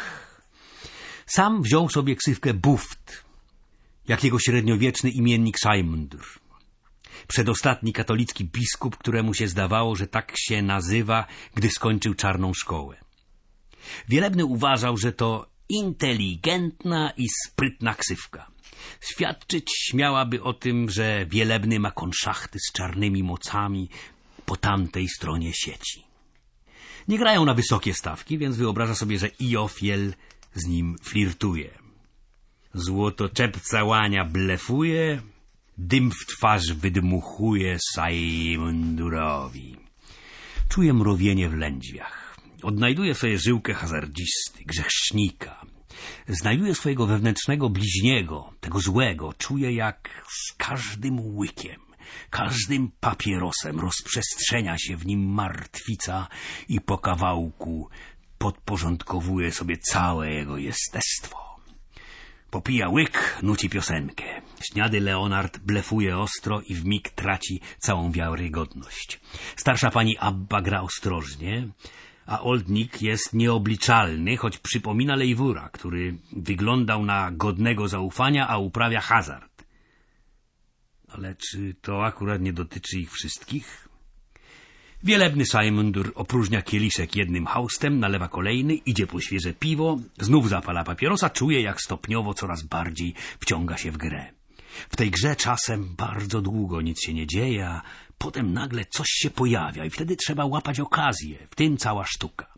Sam wziął sobie ksywkę Buft, jak jego średniowieczny imiennik Sajmundur. Przedostatni katolicki biskup, któremu się zdawało, że tak się nazywa, gdy skończył czarną szkołę. Wielebny uważał, że to inteligentna i sprytna ksywka. Świadczyć śmiałaby o tym, że Wielebny ma konszachty z czarnymi mocami po tamtej stronie sieci. Nie grają na wysokie stawki, więc wyobraża sobie, że Iofiel z nim flirtuje. Złotoczepca łania blefuje, dym w twarz wydmuchuje Sajmundurowi. Czuje mrowienie w lędźwiach. Odnajduje sobie żyłkę hazardzisty, grzesznika. Znajduje swojego wewnętrznego bliźniego, tego złego. Czuje, jak z każdym łykiem, każdym papierosem rozprzestrzenia się w nim martwica i po kawałku podporządkowuje sobie całe jego jestestwo. Popija łyk, nuci piosenkę. Śniady Leonard blefuje ostro i wmig traci całą wiarygodność. Starsza pani Abba gra ostrożnie, a Oldnik jest nieobliczalny, choć przypomina Lejwura, który wyglądał na godnego zaufania, a uprawia hazard. Ale czy to akurat nie dotyczy ich wszystkich? Wielebny Sajmundur opróżnia kieliszek jednym haustem, nalewa kolejny, idzie po świeże piwo, znów zapala papierosa, czuje, jak stopniowo coraz bardziej wciąga się w grę. W tej grze czasem bardzo długo nic się nie dzieje, a potem nagle coś się pojawia i wtedy trzeba łapać okazję, w tym cała sztuka.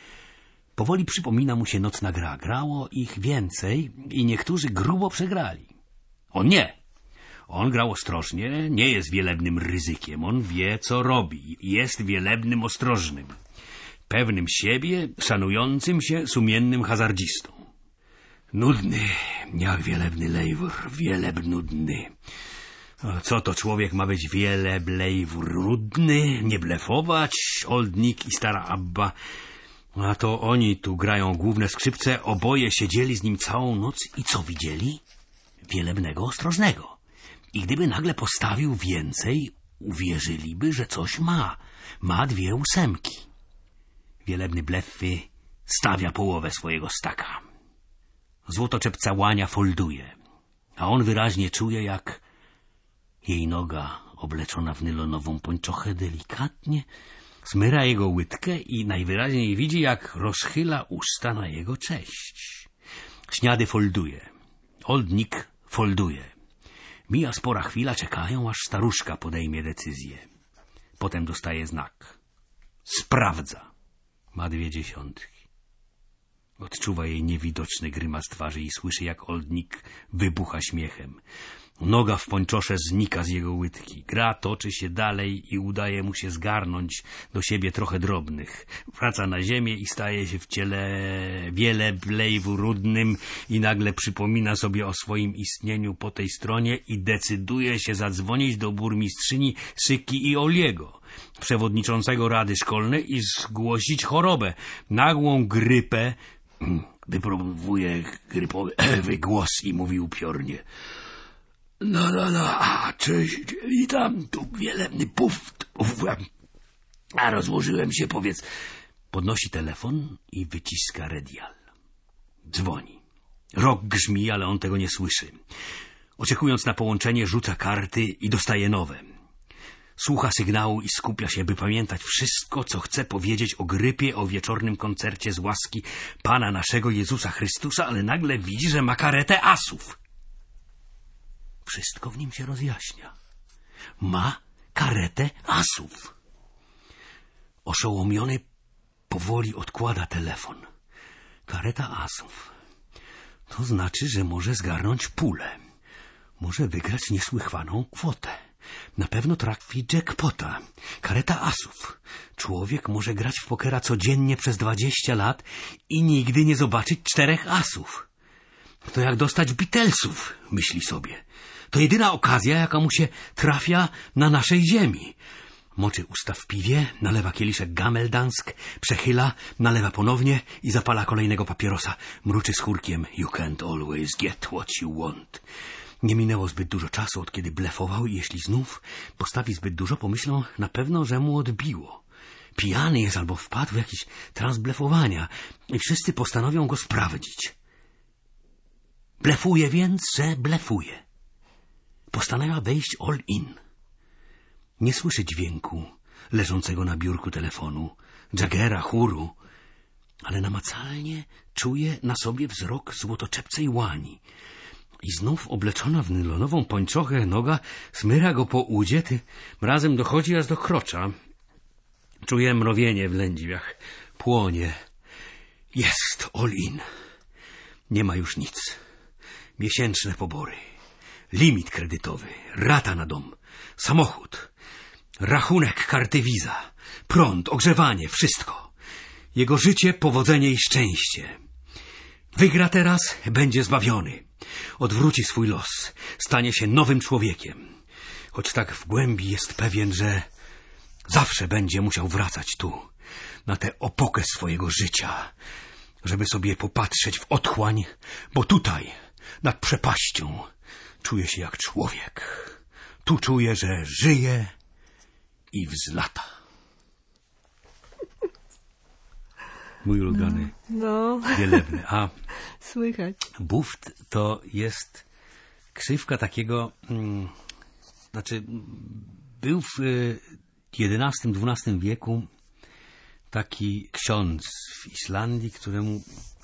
Powoli przypomina mu się nocna gra. Grało ich więcej i niektórzy grubo przegrali. On nie. On grał ostrożnie, nie jest wielebnym ryzykiem. On wie, co robi. Jest wielebnym ostrożnym. Pewnym siebie, szanującym się, sumiennym hazardzistą. Nudny, jak wielebny Lejwur, wieleb nudny. A co to człowiek ma być wieleb Lejwur? Nudny, nie blefować, Oldnik i stara Abba. A to oni tu grają główne skrzypce, oboje siedzieli z nim całą noc i co widzieli? Wielebnego ostrożnego. I gdyby nagle postawił więcej, uwierzyliby, że coś ma. Ma dwie ósemki. Wielebny blefy stawia połowę swojego staka. Złotoczepca łania folduje, a on wyraźnie czuje, jak jej noga obleczona w nylonową pończochę delikatnie smyra jego łydkę i najwyraźniej widzi, jak rozchyla usta na jego cześć. Śniady folduje. Oldnik folduje. Mija spora chwila, czekają, aż staruszka podejmie decyzję. Potem dostaje znak. Sprawdza. Ma dwie dziesiątki. Odczuwa jej niewidoczny grymas twarzy i słyszy, jak Oldnik wybucha śmiechem. Noga w pończosze znika z jego łydki. Gra toczy się dalej i udaje mu się zgarnąć do siebie trochę drobnych. Wraca na ziemię i staje się w ciele wiele blejwu rudnym i nagle przypomina sobie o swoim istnieniu po tej stronie i decyduje się zadzwonić do burmistrzyni Syki i Oliego, przewodniczącego Rady Szkolnej, i zgłosić chorobę, nagłą grypę. Wypróbuje grypowy wygłos i mówi upiornie. No, no, no, a, cześć, witam, tu wielebny puf, puf, a rozłożyłem się, powiedz. Podnosi telefon i wyciska radial. Dzwoni. Rok grzmi, ale on tego nie słyszy. Oczekując na połączenie, rzuca karty i dostaje nowe. Słucha sygnału i skupia się, by pamiętać wszystko, co chce powiedzieć o grypie, o wieczornym koncercie z łaski Pana naszego Jezusa Chrystusa, ale nagle widzi, że ma karetę asów. Wszystko w nim się rozjaśnia. Ma karetę asów. Oszołomiony powoli odkłada telefon. Kareta asów. To znaczy, że może zgarnąć pulę. Może wygrać niesłychaną kwotę. Na pewno trafi jackpota. Kareta asów. Człowiek może grać w pokera codziennie przez dwadzieścia lat i nigdy nie zobaczyć czterech asów. To jak dostać Beatlesów, myśli sobie. To jedyna okazja, jaka mu się trafia na naszej ziemi. Moczy usta w piwie, nalewa kieliszek Gameldansk, przechyla, nalewa ponownie i zapala kolejnego papierosa. Mruczy z chórkiem. You can't always get what you want. Nie minęło zbyt dużo czasu, od kiedy blefował i jeśli znów postawi zbyt dużo, pomyślą na pewno, że mu odbiło. Pijany jest albo wpadł w jakiś trans blefowania i wszyscy postanowią go sprawdzić. Blefuje więc, że blefuje. Postanawia wejść all in. Nie słyszy dźwięku leżącego na biurku telefonu, Jaggera, chóru, ale namacalnie czuje na sobie wzrok złotoczepcej łani. I znów obleczona w nylonową pończochę noga smyra go po udzie, tym razem dochodzi aż do krocza. Czuje mrowienie w lędźwiach. Płonie. Jest all in. Nie ma już nic. Miesięczne pobory. Limit kredytowy. Rata na dom. Samochód. Rachunek karty Visa. Prąd, ogrzewanie, wszystko. Jego życie, powodzenie i szczęście. Wygra teraz, będzie zbawiony. Odwróci swój los. Stanie się nowym człowiekiem. Choć tak w głębi jest pewien, że zawsze będzie musiał wracać tu, na tę opokę swojego życia, żeby sobie popatrzeć w otchłań, bo tutaj, nad przepaścią, czuję się jak człowiek. Tu czuję, że żyję i wzlata. Mój ulubiony, No, wielebny. A słychać. buft to jest ksywka takiego, mm, znaczy był w jedenastym dwunastym wieku taki ksiądz w Islandii, któremu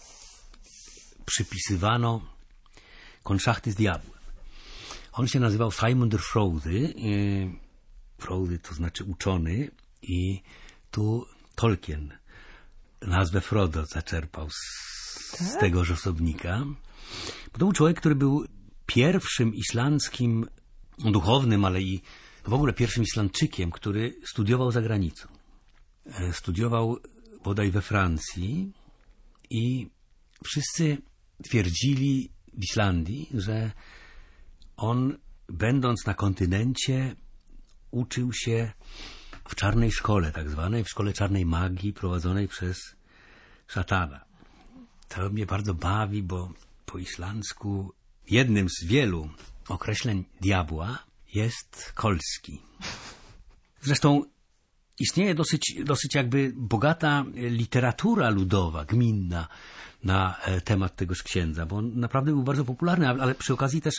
przypisywano konszachty z diabłem. On się nazywał Sæmundur Fróði. Fróði to znaczy uczony i tu Tolkien nazwę Frodo zaczerpał z, tak? z tegoż osobnika. Bo to był człowiek, który był pierwszym islandzkim duchownym, ale i w ogóle pierwszym Islandczykiem, który studiował za granicą. Studiował bodaj we Francji i wszyscy twierdzili w Islandii, że on, będąc na kontynencie, uczył się w czarnej szkole, tak zwanej, w szkole czarnej magii prowadzonej przez szatana. To mnie bardzo bawi, bo po islandzku jednym z wielu określeń diabła jest kolski. Zresztą istnieje dosyć, dosyć jakby bogata literatura ludowa, gminna na temat tegoż księdza, bo on naprawdę był bardzo popularny, ale przy okazji też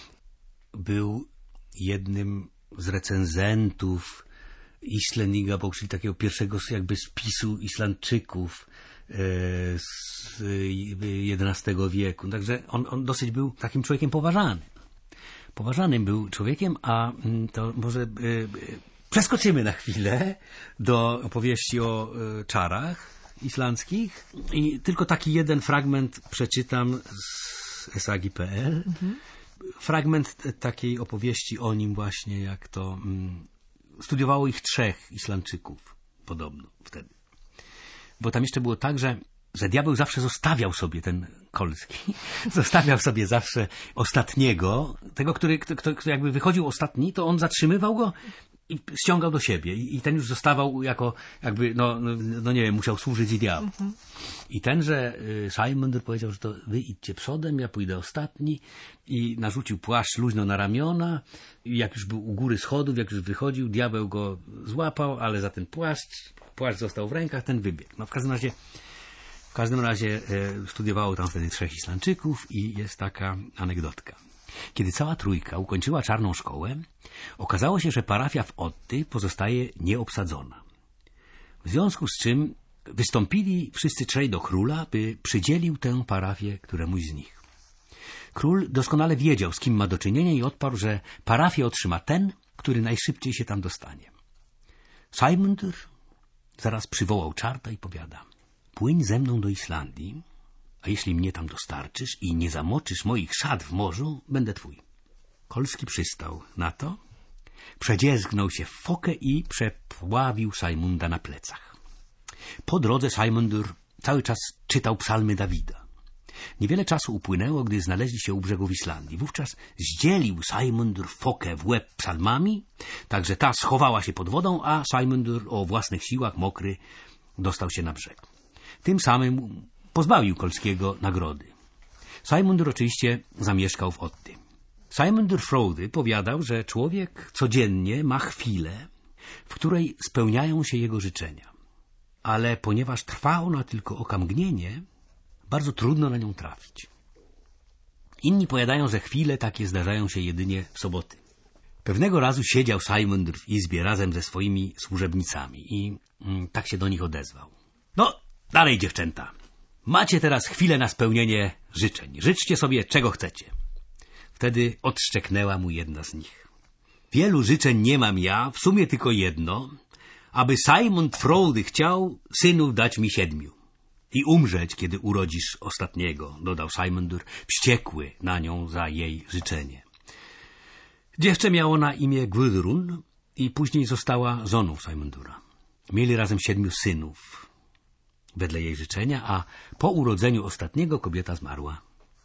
był jednym z recenzentów Íslendingabók, czyli takiego pierwszego jakby spisu Islandczyków z jedenastego wieku. Także on, on dosyć był takim człowiekiem poważanym. Poważanym był człowiekiem, a to może przeskoczymy na chwilę do opowieści o czarach islandzkich i tylko taki jeden fragment przeczytam z esagi kropka pe el. Mhm. Fragment takiej opowieści o nim właśnie, jak to mm, studiowało ich trzech Islandczyków podobno wtedy. Bo tam jeszcze było tak, że, że diabeł zawsze zostawiał sobie ten kolski, zostawiał sobie zawsze ostatniego, tego, który, kto, kto jakby wychodził ostatni, to on zatrzymywał go i ściągał do siebie. I, i ten już zostawał jako jakby, no, no nie wiem, musiał służyć i diabłu. Mm-hmm. I tenże y, Sæmundur powiedział, że to wy idźcie przodem, ja pójdę ostatni i narzucił płaszcz luźno na ramiona i jak już był u góry schodów, jak już wychodził, diabeł go złapał, ale za ten płaszcz, płaszcz został w rękach, ten wybiegł. No w każdym razie w każdym razie y, studiowało tam wtedy trzech Islandczyków i jest taka anegdotka. Kiedy cała trójka ukończyła czarną szkołę, okazało się, że parafia w Odty pozostaje nieobsadzona. W związku z czym wystąpili wszyscy trzej do króla, by przydzielił tę parafię któremuś z nich. Król doskonale wiedział, z kim ma do czynienia i odparł, że parafię otrzyma ten, który najszybciej się tam dostanie. Sæmundur zaraz przywołał czarta i powiada: płyń ze mną do Islandii, a jeśli mnie tam dostarczysz i nie zamoczysz moich szat w morzu, będę twój. Kolski przystał na to, przedziezgnął się w fokę i przepławił Sæmunda na plecach. Po drodze Sæmundur cały czas czytał psalmy Dawida. Niewiele czasu upłynęło, gdy znaleźli się u brzegów Islandii. Wówczas zdzielił Sæmundur fokę w łeb psalmami, tak że ta schowała się pod wodą, a Sæmundur o własnych siłach mokry dostał się na brzeg. Tym samym pozbawił Kolskiego nagrody. Sæmundur oczywiście zamieszkał w Odty. Sæmundur Fróði powiadał, że człowiek codziennie ma chwilę, w której spełniają się jego życzenia. Ale ponieważ trwa ona tylko okamgnienie, bardzo trudno na nią trafić. Inni powiadają, że chwile takie zdarzają się jedynie w soboty. Pewnego razu siedział Sæmundur w izbie razem ze swoimi służebnicami i mm, tak się do nich odezwał. No, dalej dziewczęta. Macie teraz chwilę na spełnienie życzeń. Życzcie sobie, czego chcecie. Wtedy odszczeknęła mu jedna z nich. Wielu życzeń nie mam ja, w sumie tylko jedno, aby Sæmund Fróði chciał synów dać mi siedmiu i umrzeć, kiedy urodzisz ostatniego, dodał Sæmundur, wściekły na nią za jej życzenie. Dziewczę miało na imię Guðrún i później została żoną Sæmundura. Mieli razem siedmiu synów, wedle jej życzenia, a po urodzeniu ostatniego kobieta zmarła.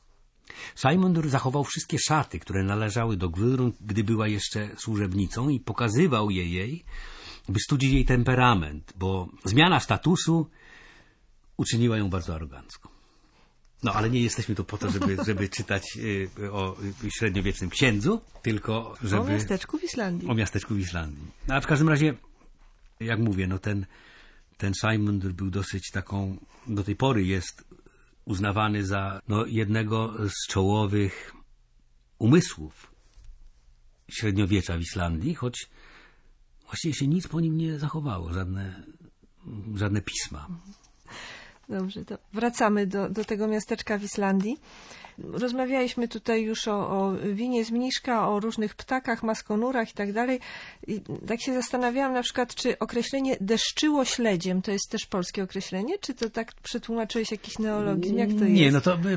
Sæmundur zachował wszystkie szaty, które należały do Guðrún, gdy była jeszcze służebnicą, i pokazywał je jej, by studzić jej temperament, bo zmiana statusu uczyniła ją bardzo arogancką. No, ale nie jesteśmy tu po to, żeby, żeby czytać y, o średniowiecznym księdzu, tylko żeby... O miasteczku w Islandii. O miasteczku w Islandii. No, a w każdym razie, jak mówię, no ten, ten Sæmundur był dosyć taką, do tej pory jest uznawany za no, jednego z czołowych umysłów średniowiecza w Islandii, choć właściwie się nic po nim nie zachowało, żadne, żadne pisma. Dobrze, to wracamy do, do tego miasteczka w Islandii. Rozmawialiśmy tutaj już o, o winie z Mniszka, o różnych ptakach, maskonurach i tak dalej. I tak się zastanawiałam na przykład, czy określenie deszczyło śledziem to jest też polskie określenie? Czy to tak przetłumaczyłeś jakiś neologizm? Jak to jest? Nie, no to...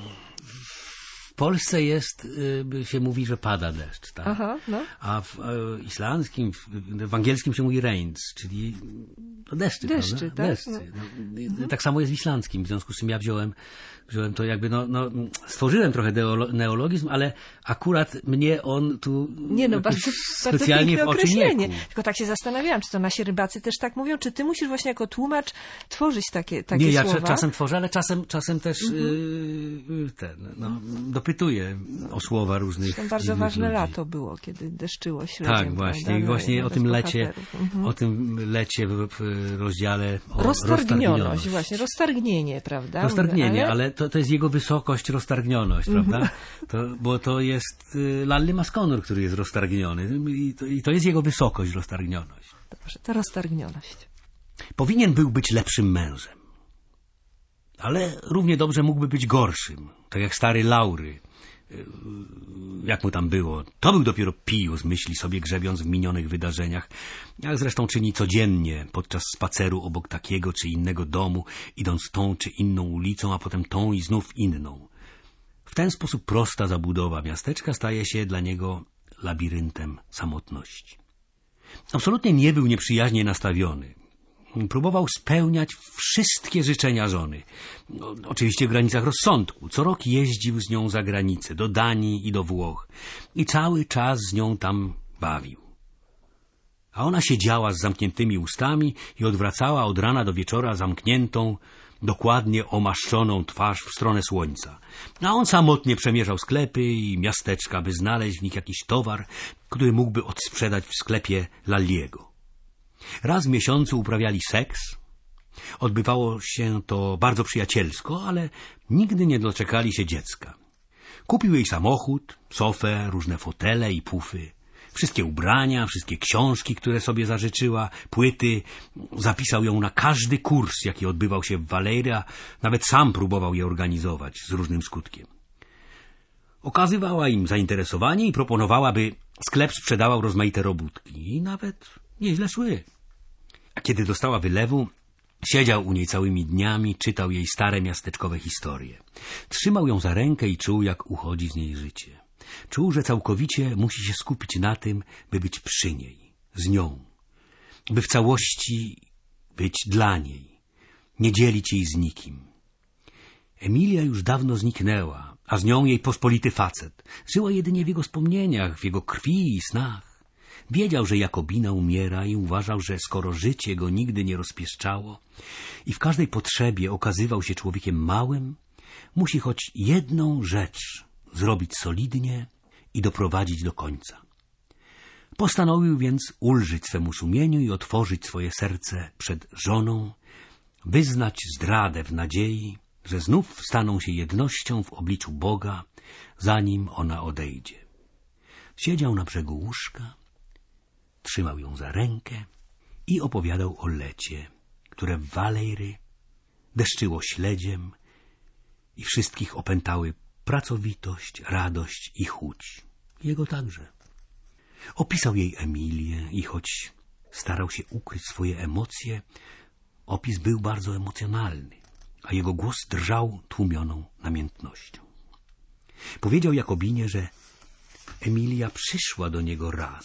W Polsce jest, się mówi, że pada deszcz, tak? Aha, no. A w islandzkim, w, w angielskim się mówi rains, czyli no deszczy, deszczy, prawda? tak? Deszczy. No, mhm. Tak samo jest w islandzkim, w związku z czym ja wziąłem, wziąłem to jakby, no, no stworzyłem trochę neologizm, ale akurat mnie on tu nie, no, bardzo, specjalnie bardzo w oczy nie określenie. Tylko tak się zastanawiałam, czy to nasi rybacy też tak mówią, czy ty musisz właśnie jako tłumacz tworzyć takie, takie nie, słowa? Nie, ja czasem tworzę, ale czasem, czasem też mhm. yy, ten, no, dopytuję o słowa różnych Zresztą bardzo ważne ludzi. lato było, kiedy deszczyło śledziem. Tak, właśnie. Prawda? I właśnie no, o tym lecie, mhm. o tym lecie w, w rozdziale o roztargnioność, właśnie, roztargnienie, prawda? Roztargnienie, ale, ale to, to jest jego wysokość, roztargnioność, mhm. prawda? To, bo to jest y, Lalli Maskonur, który jest roztargniony i to, i to jest jego wysokość, roztargnioność. Dobrze, to roztargnioność. Powinien był być lepszym mężem, ale równie dobrze mógłby być gorszym, tak jak stary Laury. Jak mu tam było. To był dopiero pijus, myśli sobie, grzebiąc w minionych wydarzeniach, jak zresztą czyni codziennie podczas spaceru obok takiego czy innego domu, idąc tą czy inną ulicą, a potem tą i znów inną. W ten sposób prosta zabudowa miasteczka staje się dla niego labiryntem samotności. Absolutnie nie był nieprzyjaźnie nastawiony. Próbował spełniać wszystkie życzenia żony. No, oczywiście w granicach rozsądku. Co rok jeździł z nią za granicę, do Danii i do Włoch. I cały czas z nią tam bawił. A ona siedziała z zamkniętymi ustami i odwracała od rana do wieczora zamkniętą, dokładnie omaszczoną twarz w stronę słońca. A on samotnie przemierzał sklepy i miasteczka, by znaleźć w nich jakiś towar, który mógłby odsprzedać w sklepie Lalliego. Raz w miesiącu uprawiali seks. Odbywało się to bardzo przyjacielsko, ale nigdy nie doczekali się dziecka. Kupił jej samochód, sofę, różne fotele i pufy. Wszystkie ubrania, wszystkie książki, które sobie zażyczyła, płyty. Zapisał ją na każdy kurs, jaki odbywał się w Valeyri, a nawet sam próbował je organizować z różnym skutkiem. Okazywała im zainteresowanie i proponowała, by sklep sprzedawał rozmaite robótki. I nawet nieźle szły. A kiedy dostała wylewu, siedział u niej całymi dniami, czytał jej stare miasteczkowe historie. Trzymał ją za rękę i czuł, jak uchodzi z niej życie. Czuł, że całkowicie musi się skupić na tym, by być przy niej, z nią, by w całości być dla niej, nie dzielić jej z nikim. Emilia już dawno zniknęła, a z nią jej pospolity facet. Żyła jedynie w jego wspomnieniach, w jego krwi i snach. Wiedział, że Jakobina umiera i uważał, że skoro życie go nigdy nie rozpieszczało i w każdej potrzebie okazywał się człowiekiem małym, musi choć jedną rzecz zrobić solidnie i doprowadzić do końca. Postanowił więc ulżyć swemu sumieniu i otworzyć swoje serce przed żoną, wyznać zdradę w nadziei, że znów staną się jednością w obliczu Boga, zanim ona odejdzie. Siedział na brzegu łóżka, trzymał ją za rękę i opowiadał o lecie, które w Valeyri deszczyło śledziem i wszystkich opętały pracowitość, radość i chuć. Jego także. Opisał jej Emilię i choć starał się ukryć swoje emocje, opis był bardzo emocjonalny, a jego głos drżał tłumioną namiętnością. Powiedział Jakobinie, że Emilia przyszła do niego raz,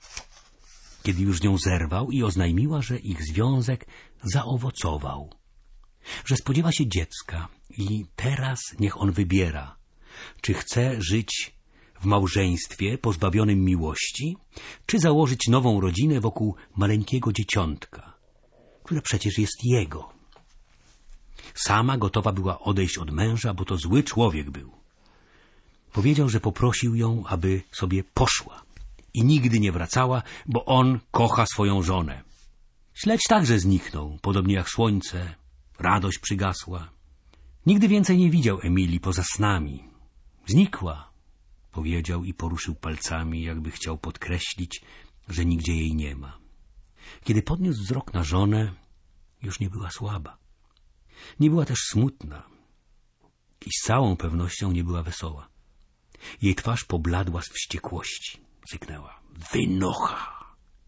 kiedy już z nią zerwał i oznajmiła, że ich związek zaowocował, że spodziewa się dziecka i teraz niech on wybiera, czy chce żyć w w małżeństwie pozbawionym miłości, czy założyć nową rodzinę wokół maleńkiego dzieciątka, które przecież jest jego. Sama gotowa była odejść od męża, bo to zły człowiek był. Powiedział, że poprosił ją, aby sobie poszła i nigdy nie wracała, bo on kocha swoją żonę. Śledź także zniknął, podobnie jak słońce, radość przygasła. Nigdy więcej nie widział Emilii poza snami. Znikła, powiedział i poruszył palcami, jakby chciał podkreślić, że nigdzie jej nie ma. Kiedy podniósł wzrok na żonę, już nie była słaba. Nie była też smutna i z całą pewnością nie była wesoła. Jej twarz pobladła z wściekłości. Syknęła: wynocha!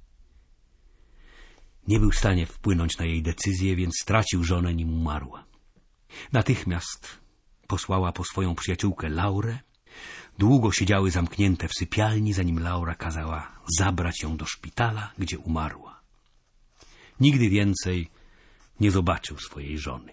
Nie był w stanie wpłynąć na jej decyzję, więc stracił żonę, nim umarła. Natychmiast posłała po swoją przyjaciółkę Laurę. Długo siedziały zamknięte w sypialni, zanim Laura kazała zabrać ją do szpitala, gdzie umarła. Nigdy więcej nie zobaczył swojej żony.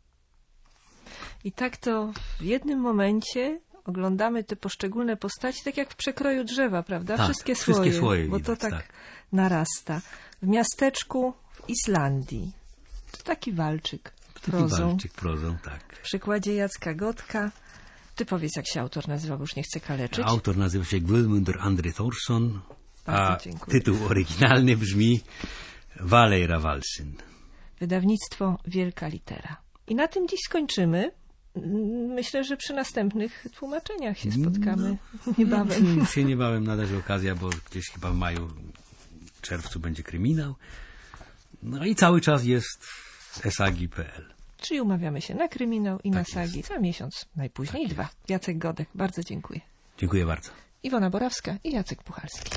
I tak to w jednym momencie oglądamy te poszczególne postaci, tak jak w przekroju drzewa, prawda? Tak, wszystkie, wszystkie słoje, słoje bo widać, to tak, tak narasta. W miasteczku w Islandii. To taki walczyk prozą. Walczyk prozą, tak. W przykładzie Jacka Gotka. Ty powiedz, jak się autor nazywa, bo już nie chcę kaleczyć. Autor nazywa się Guðmundur Andri Thorsson, a Bardzo dziękuję. tytuł oryginalny brzmi Valey Ravalsyn. Wydawnictwo Wielka Litera. I na tym dziś skończymy. Myślę, że przy następnych tłumaczeniach się spotkamy no, niebawem. Się niebawem nadarzy okazja, bo gdzieś chyba w maju, czerwcu będzie kryminał. No i cały czas jest esagi kropka pe el. Czyli umawiamy się na kryminał i tak na sagi za miesiąc, najpóźniej tak dwa. Jacek Godek, bardzo dziękuję. Dziękuję bardzo. Iwona Borawska i Jacek Puchalski.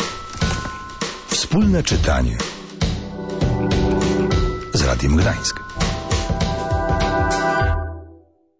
Wspólne czytanie z Radiem Gdańsk.